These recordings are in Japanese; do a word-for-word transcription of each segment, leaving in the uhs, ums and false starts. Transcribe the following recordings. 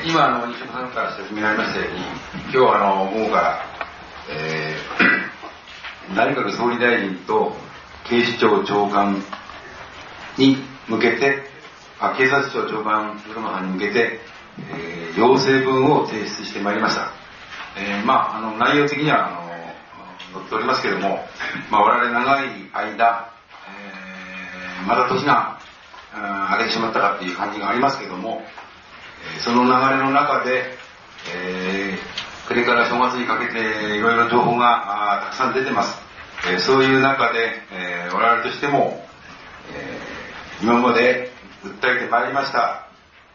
ー、今あの西山さんから説明がありましたように、今日はあの午後から、えー、内閣総理大臣と警視庁長官に向けて、あ警察庁長官部の班に向けて、えー、要請文を提出してまいりました。えー、まああの内容的にはあの載っておりますけれども、まあ、我々長い間、えー、また年が明けてしまったかっていう感じがありますけれども、えー、その流れの中で、えー、これから正月にかけていろいろ情報がたくさん出てます。えー、そういう中で、えー、我々としても、えー、今まで訴えてまいりました、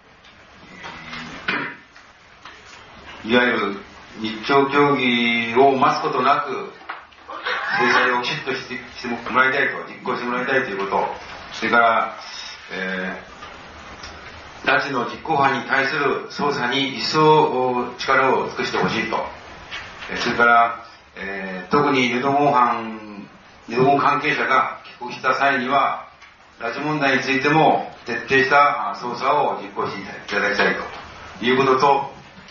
いわゆる日朝協議を待つことなく制裁をきちっとしてしてもらいたいと、実行してもらいたいということ、それから、えー、拉致の実行犯に対する捜査に一層力を尽くしてほしいと、それから、えー、特にルドゴン犯、ルドゴン関係者が帰国した際には、拉致問題についても徹底した捜査を実行していただきたいということと、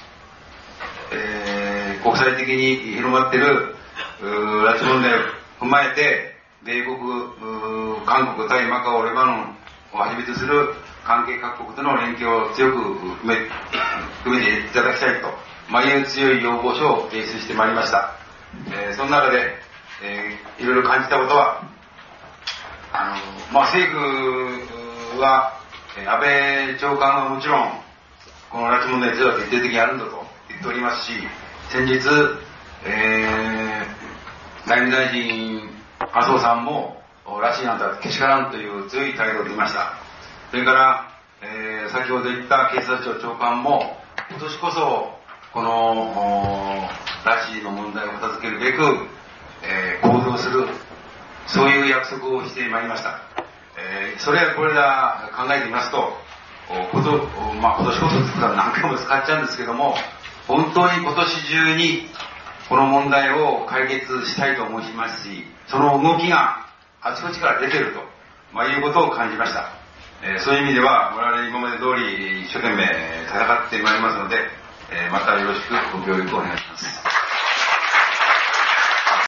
えー、国際的に広まっている拉致問題を踏まえて、米国、韓国、タイ、マカオ、レバノンをはじめとする関係各国との連携を強く含め、含めていただきたいと、まあ、いう強い要望書を提出してまいりました。えー、その中で、えー、いろいろ感じたことは、あの、まあ、政府は、安倍長官はもちろん、この拉致問題については徹底的にやるんだと言っておりますし、先日、えー、外務大臣麻生さんも拉致なんだけしからんという強い態度を出ました。それから、えー、先ほど言った警察庁長官も今年こそこの拉致の問題を片付けるべく、えー、行動する、そういう約束をしてまいりました。えー、それはこれら考えてみますと、こと、まあ、今年こそ使う何回も使っちゃうんですけども、本当に今年中にこの問題を解決したいと思いますし、その動きがあちこちから出ていると、まあ、いうことを感じました。えー、そういう意味では我々今まで通り一生懸命戦ってまいりますので、えー、またよろしくご協力をお願いします。